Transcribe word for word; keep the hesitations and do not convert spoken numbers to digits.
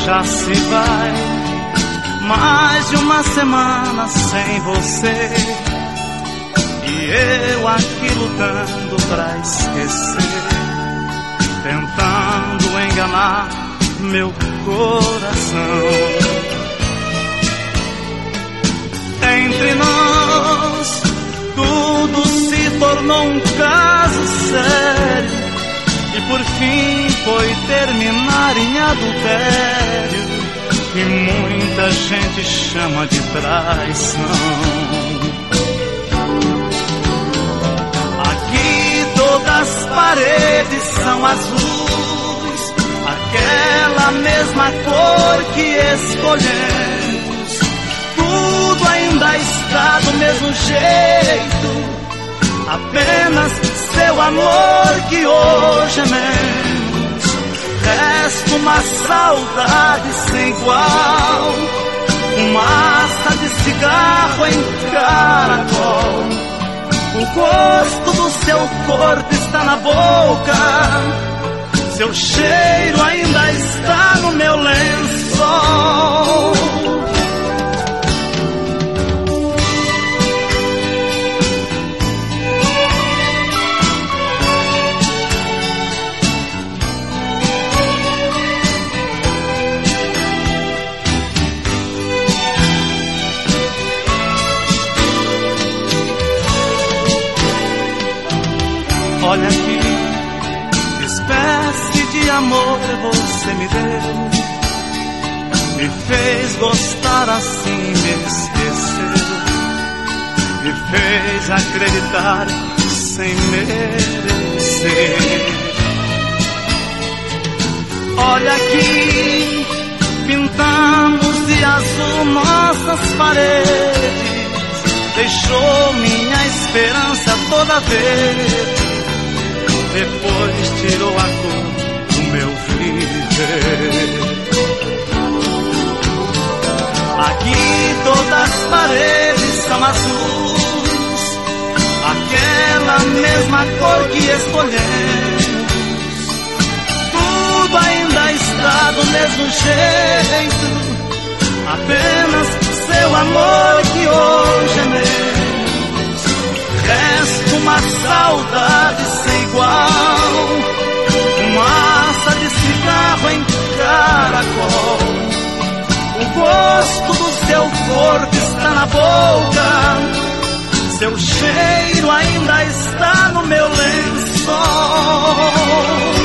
Já se vai mais de uma semana sem você, e eu aqui lutando pra esquecer, tentando enganar meu coração. Entre nós tudo se tornou um caso sério, e por fim foi terminar em adultério, que muita gente chama de traição. Aqui todas as paredes são azuis, aquela mesma cor que escolhemos. Tudo ainda está do mesmo jeito, apenas seu amor que hoje é menos. Resta uma saudade sem igual, fumaça de cigarro em caracol. O gosto do seu corpo está na boca, seu cheiro ainda está no meu lençol. Olha aqui, que espécie de amor você me deu, me fez gostar assim, me esqueceu, me fez acreditar sem merecer. Olha aqui, pintamos de azul nossas paredes, deixou minha esperança toda verde, depois tirou a cor do meu viver. Aqui todas as paredes são azuis, aquela mesma cor que escolhemos. Tudo ainda está do mesmo jeito, apenas seu amor que hoje é meu. Resta uma saudade sem igual, fumaça de cigarro em caracol. O gosto do seu corpo está na boca, seu cheiro ainda está no meu lençol.